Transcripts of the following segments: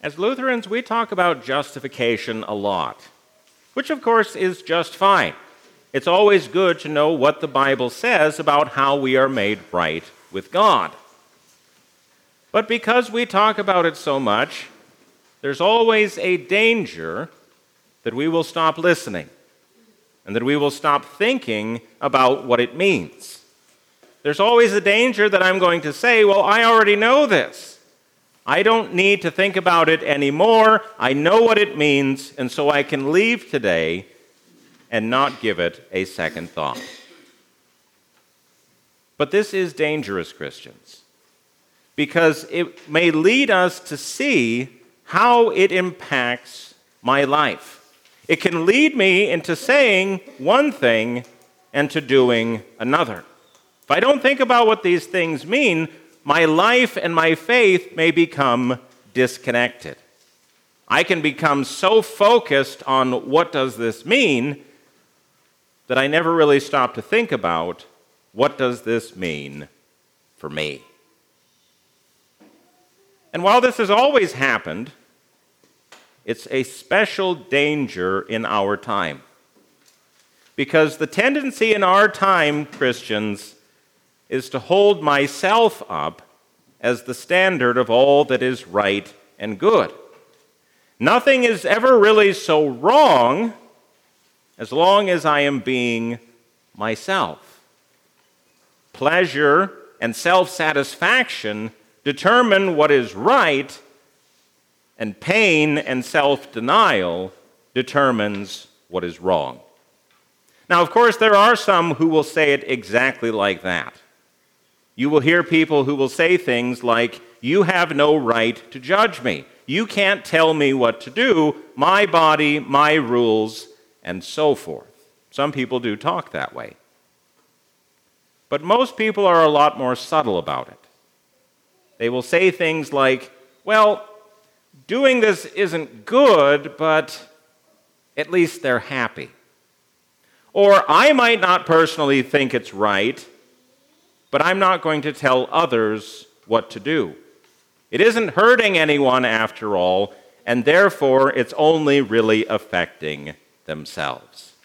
As Lutherans, we talk about justification a lot, which of course is just fine. It's always good to know what the Bible says about how we are made right with God. But because we talk about it so much, there's always a danger that we will stop listening and that we will stop thinking about what it means. There's always a danger that I'm going to say, well, I already know this. I don't need to think about it anymore. I know what it means, and so I can leave today and not give it a second thought. But this is dangerous, Christians, because it may lead us to see how it impacts my life. It can lead me into saying one thing and to doing another. If I don't think about what these things mean, my life and my faith may become disconnected. I can become so focused on what does this mean that I never really stop to think about what does this mean for me. And while this has always happened, it's a special danger in our time. Because the tendency in our time, Christians, is to hold myself up as the standard of all that is right and good. Nothing is ever really so wrong as long as I am being myself. Pleasure and self-satisfaction determine what is right, and pain and self-denial determines what is wrong. Now, of course, there are some who will say it exactly like that. You will hear people who will say things like, "You have no right to judge me. You can't tell me what to do, my body, my rules," and so forth. Some people do talk that way. But most people are a lot more subtle about it. They will say things like, "Well, doing this isn't good, but at least they're happy." Or, "I might not personally think it's right, but I'm not going to tell others what to do. It isn't hurting anyone after all, and therefore it's only really affecting themselves."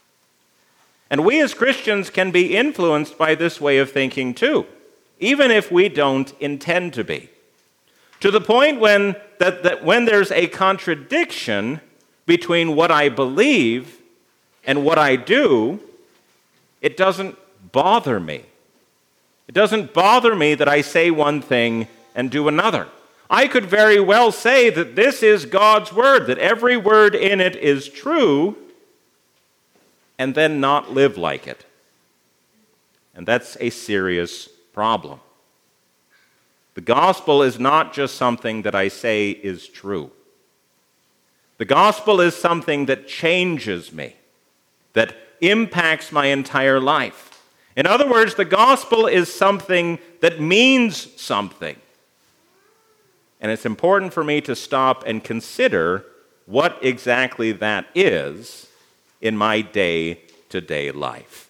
And we as Christians can be influenced by this way of thinking too, even if we don't intend to be. To the point when there's a contradiction between what I believe and what I do, it doesn't bother me. It doesn't bother me that I say one thing and do another. I could very well say that this is God's word, that every word in it is true, and then not live like it. And that's a serious problem. The gospel is not just something that I say is true. The gospel is something that changes me, that impacts my entire life. In other words, the gospel is something that means something. And it's important for me to stop and what exactly that is in my day-to-day life.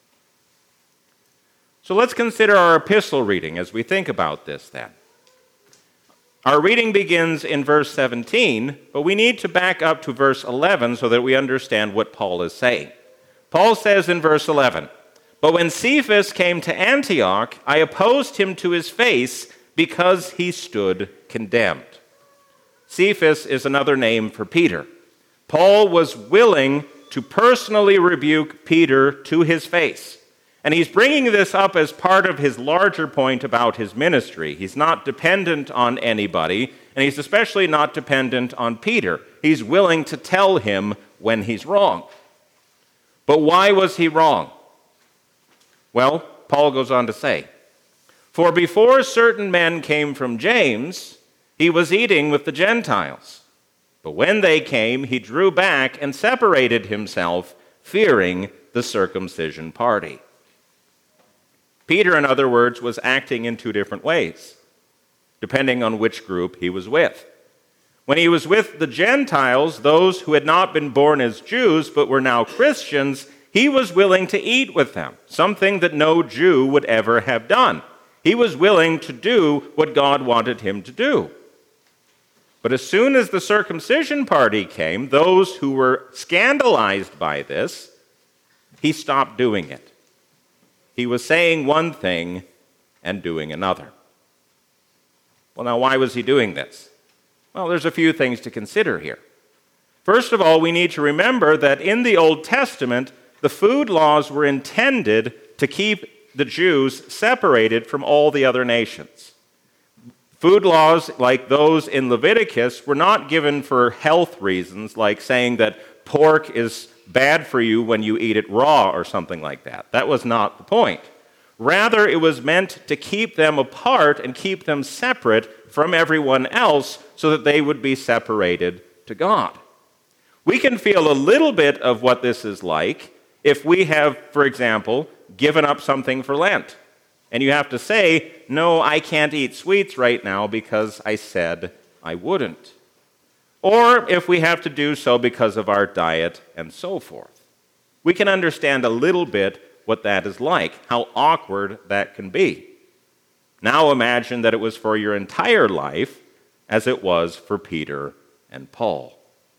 So let's consider our epistle reading as we think about this then. Our reading begins in verse 17, but we need to back up to verse 11 so that we understand what Paul is saying. Paul says in verse 11, "But when Cephas came to Antioch, I opposed him to his face because he stood condemned." Cephas is another name for Peter. Paul was willing to personally rebuke Peter to his face. And he's bringing this up as part of his larger point about his ministry. He's not dependent on anybody, and he's especially not dependent on Peter. He's willing to tell him when he's wrong. But why was he wrong? Well, Paul goes on to say, "For before certain men came from James, he was eating with the Gentiles. But when they came, he drew back and separated himself, fearing the circumcision party." Peter, in other words, was acting in two different ways, depending on which group he was with. When he was with the Gentiles, those who had not been born as Jews but were now Christians, he was willing to eat with them, something that no Jew would ever have done. He was willing to do what God wanted him to do. But as soon as the circumcision party came, those who were scandalized by this, he stopped doing it. He was saying one thing and doing another. Well, now, why was he doing this? Well, there's a few things to consider here. First of all, we need to remember that in the Old Testament, the food laws were intended to keep the Jews separated from all the other nations. Food laws like those in Leviticus were not given for health reasons, like saying that pork is bad for you when you eat it raw or something like that. That was not the point. Rather, it was meant to keep them apart and keep them separate from everyone else so that they would be separated to God. We can feel a little bit of what this is like if we have, for example, given up something for Lent. And you have to say, no, I can't eat sweets right now because I said I wouldn't. Or if we have to do so because of our diet and so forth. We can understand a little bit what that is like, how awkward that can be. Now imagine that it was for your entire life as it was for Peter and Paul.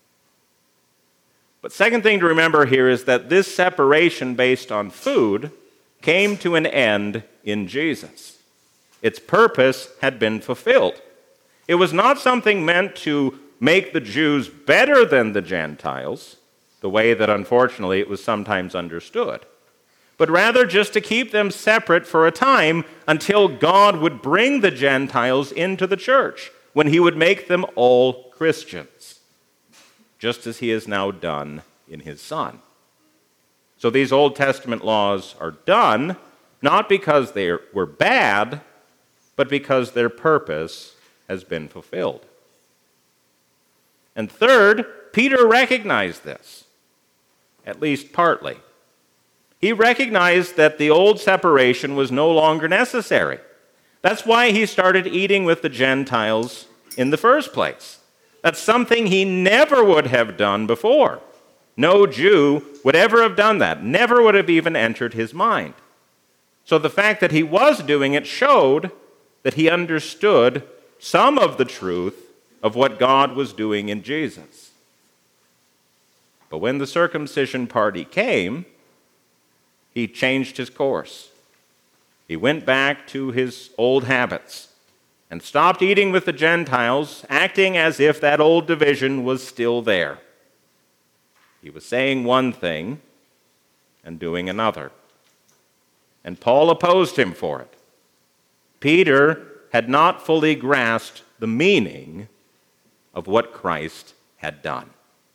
But second thing to remember here is that this separation based on food came to an end in Jesus. Its purpose had been fulfilled. It was not something meant to make the Jews better than the Gentiles, the way that unfortunately it was sometimes understood, but rather just to keep them separate for a time until God would bring the Gentiles into the church, when he would make them all Christians, just as he has now done in his Son. So these Old Testament laws are done not because they were bad, but because their purpose has been fulfilled. And third, Peter recognized this, at least partly. He recognized that the old separation was no longer necessary. That's why he started eating with the Gentiles in the first place. That's something he never would have done before. No Jew would ever have done that, never would have even entered his mind. So the fact that he was doing it showed that he understood some of the truth of what God was doing in Jesus. But when the circumcision party came, he changed his course. He went back to his old habits and stopped eating with the Gentiles, acting as if that old division was still there. He was saying one thing and doing another. And Paul opposed him for it. Peter had not fully grasped the meaning of what Christ had done.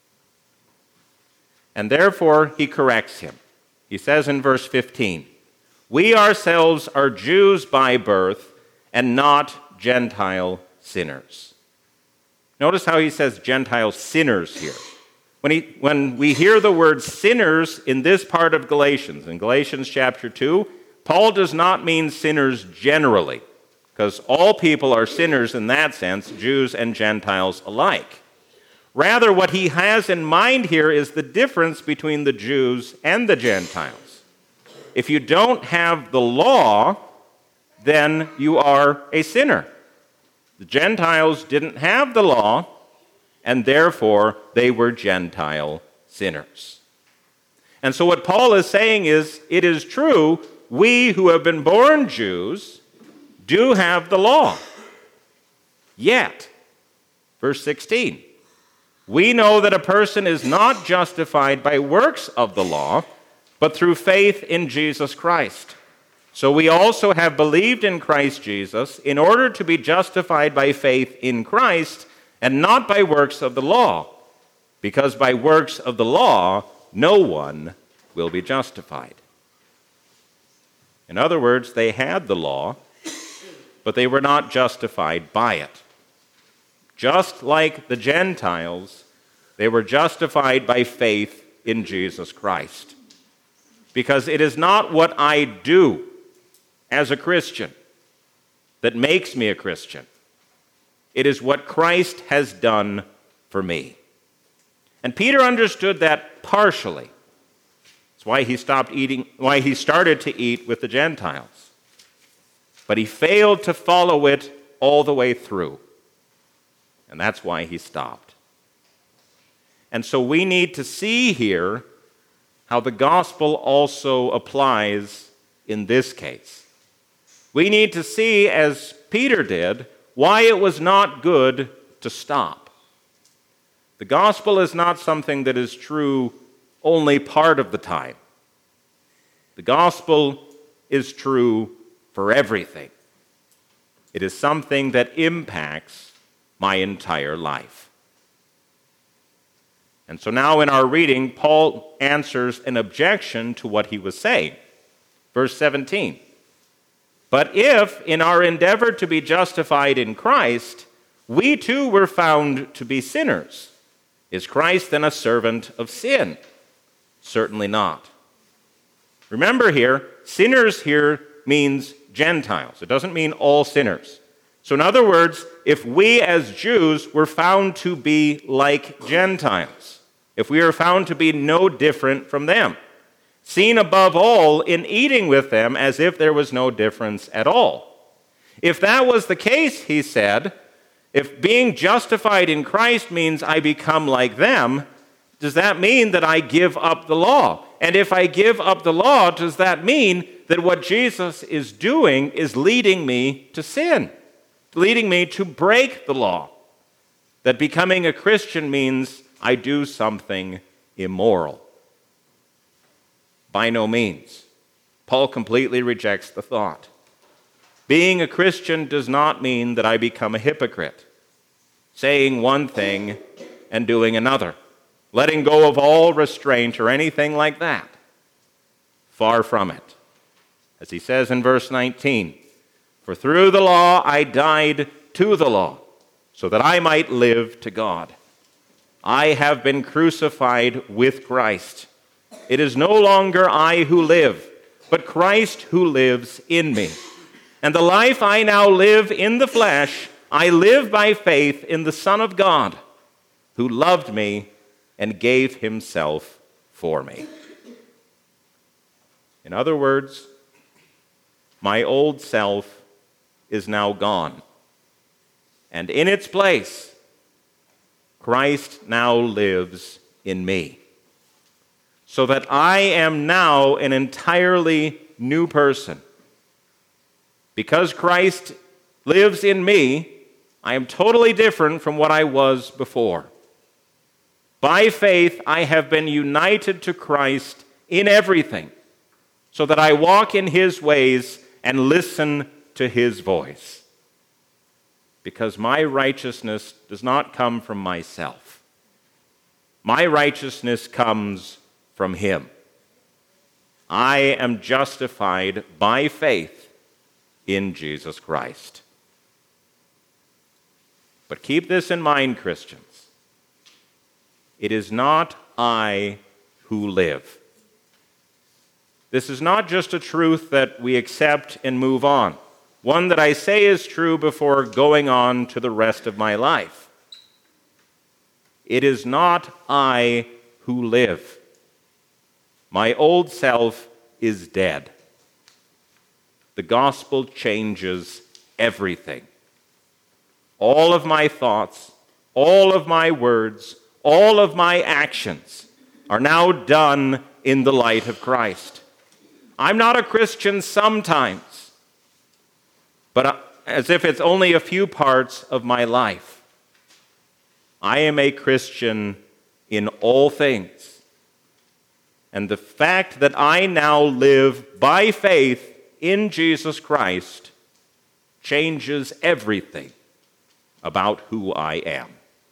And therefore, he corrects him. He says in verse 15, "We ourselves are Jews by birth and not Gentile sinners." Notice how he says Gentile sinners here. When we hear the word sinners in this part of Galatians, in Galatians chapter 2, Paul does not mean sinners generally, because all people are sinners in that sense, Jews and Gentiles alike. Rather, what he has in mind here is the difference between the Jews and the Gentiles. If you don't have the law, then you are a sinner. The Gentiles didn't have the law, and therefore they were Gentile sinners. And so what Paul is saying is, it is true, we who have been born Jews do have the law. Yet, verse 16, we know that a person is not justified by works of the law, but through faith in Jesus Christ. So we also have believed in Christ Jesus in order to be justified by faith in Christ and not by works of the law, because by works of the law no one will be justified. In other words, they had the law, but they were not justified by it. Just like the Gentiles, they were justified by faith in Jesus Christ. Because it is not what I do as a Christian that makes me a Christian. It is what Christ has done for me. And Peter understood that partially. That's why he started to eat with the Gentiles. But he failed to follow it all the way through. And that's why he stopped. And so we need to see here how the gospel also applies in this case. We need to see, as Peter did, why it was not good to stop. The gospel is not something that is true only part of the time. The gospel is true for everything. It is something that impacts my entire life. And so now in our reading, Paul answers an objection to what he was saying. Verse 17. But if, in our endeavor to be justified in Christ, we too were found to be sinners, is Christ then a servant of sin? Certainly not. Remember here, sinners here means Gentiles. It doesn't mean all sinners. So in other words, if we as Jews were found to be like Gentiles, if we are found to be no different from them, seen above all in eating with them as if there was no difference at all. If that was the case, he said, if being justified in Christ means I become like them, does that mean that I give up the law? And if I give up the law, does that mean that what Jesus is doing is leading me to sin, leading me to break the law? That becoming a Christian means I do something immoral? By no means. Paul completely rejects the thought. Being a Christian does not mean that I become a hypocrite, saying one thing and doing another, letting go of all restraint or anything like that. Far from it. As he says in verse 19, for through the law I died to the law, so that I might live to God. I have been crucified with Christ. It is no longer I who live, but Christ who lives in me. And the life I now live in the flesh, I live by faith in the Son of God, who loved me and gave himself for me. In other words, my old self is now gone. And in its place, Christ now lives in me. So that I am now an entirely new person. Because Christ lives in me, I am totally different from what I was before. By faith, I have been united to Christ in everything, so that I walk in his ways and listen to his voice. Because my righteousness does not come from myself. My righteousness comes from him. I am justified by faith in Jesus Christ. But keep this in mind, Christians. It is not I who live. This is not just a truth that we accept and move on, one that I say is true before going on to the rest of my life. It is not I who live. My old self is dead. The gospel changes everything. All of my thoughts, all of my words, all of my actions are now done in the light of Christ. I'm not a Christian sometimes, but as if it's only a few parts of my life. I am a Christian in all things. And the fact that I now live by faith in Jesus Christ changes everything about who I am.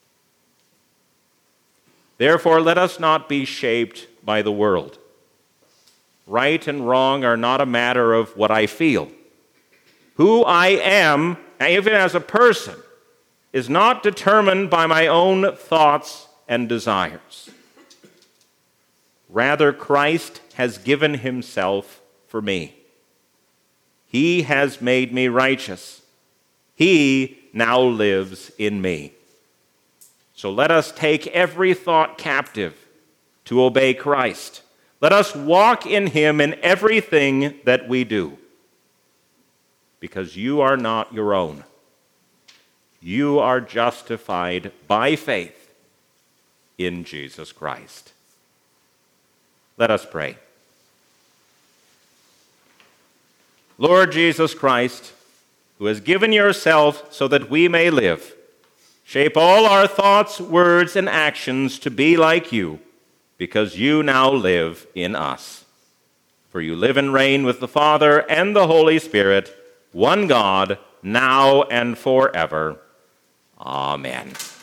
Therefore, let us not be shaped by the world. Right and wrong are not a matter of what I feel. Who I am, even as a person, is not determined by my own thoughts and desires. Rather, Christ has given himself for me. He has made me righteous. He now lives in me. So let us take every thought captive to obey Christ. Let us walk in him in everything that we do. Because you are not your own. you are justified by faith in Jesus Christ. Let us pray. Lord Jesus Christ, who has given yourself so that we may live, shape all our thoughts, words, and actions to be like you, because you now live in us. For you live and reign with the Father and the Holy Spirit, one God, now and forever. Amen.